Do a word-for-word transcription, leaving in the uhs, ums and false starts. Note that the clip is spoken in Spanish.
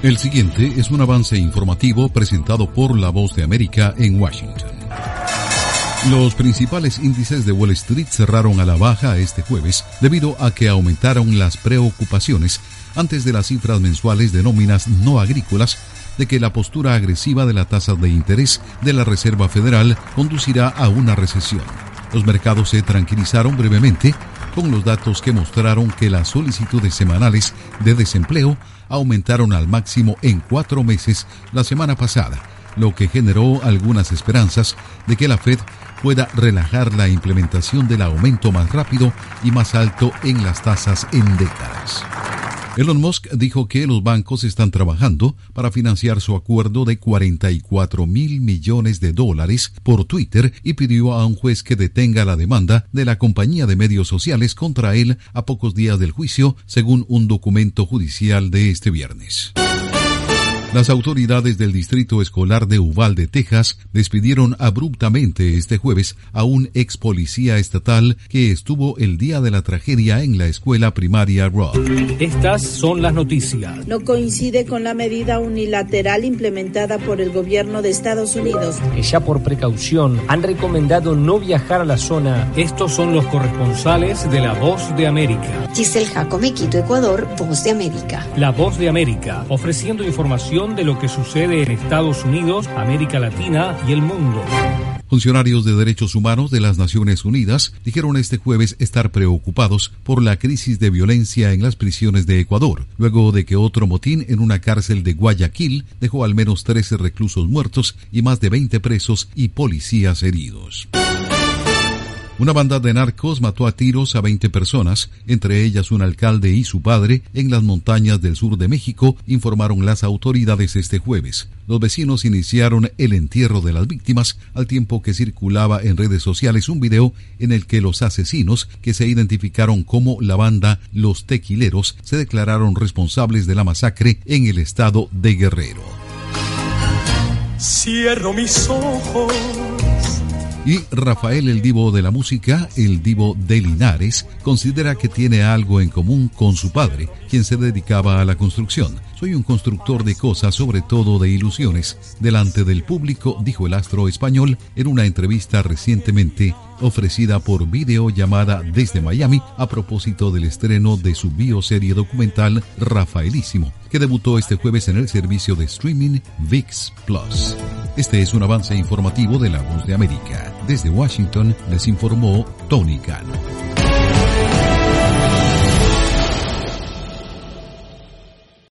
El siguiente es un avance informativo presentado por La Voz de América en Washington. Los principales índices de Wall Street cerraron a la baja este jueves debido a que aumentaron las preocupaciones antes de las cifras mensuales de nóminas no agrícolas de que la postura agresiva de la tasa de interés de la Reserva Federal conducirá a una recesión. Los mercados se tranquilizaron brevemente con los datos que mostraron que las solicitudes semanales de desempleo aumentaron al máximo en cuatro meses la semana pasada, lo que generó algunas esperanzas de que la Fed pueda relajar la implementación del aumento más rápido y más alto en las tasas en décadas. Elon Musk dijo que los bancos están trabajando para financiar su acuerdo de cuarenta y cuatro mil millones de dólares por Twitter y pidió a un juez que detenga la demanda de la compañía de medios sociales contra él a pocos días del juicio, según un documento judicial de este viernes. Las autoridades del Distrito Escolar de Uvalde, Texas, despidieron abruptamente este jueves a un ex policía estatal que estuvo el día de la tragedia en la escuela primaria Robb. Estas son las noticias. No coincide con la medida unilateral implementada por el gobierno de Estados Unidos. Que ya por precaución han recomendado no viajar a la zona. Estos son los corresponsales de La Voz de América. Giselle Jacome, Quito, Ecuador, Voz de América. La Voz de América, ofreciendo información de lo que sucede en Estados Unidos, América Latina y el mundo. Funcionarios de derechos humanos de las Naciones Unidas dijeron este jueves estar preocupados por la crisis de violencia en las prisiones de Ecuador, luego de que otro motín en una cárcel de Guayaquil dejó al menos trece reclusos muertos y más de veinte presos y policías heridos. Una banda de narcos mató a tiros a veinte personas, entre ellas un alcalde y su padre, en las montañas del sur de México, informaron las autoridades este jueves. Los vecinos iniciaron el entierro de las víctimas al tiempo que circulaba en redes sociales un video en el que los asesinos, que se identificaron como la banda Los Tequileros, se declararon responsables de la masacre en el estado de Guerrero. Cierro mis ojos. Y Rafael, el divo de la música, el divo de Linares, considera que tiene algo en común con su padre, quien se dedicaba a la construcción. Soy un constructor de cosas, sobre todo de ilusiones. Delante del público, dijo el astro español en una entrevista recientemente ofrecida por videollamada desde Miami a propósito del estreno de su bioserie documental Rafaelísimo, que debutó este jueves en el servicio de streaming ViX Plus. Este es un avance informativo de La Voz de América. Desde Washington les informó Tony Cano.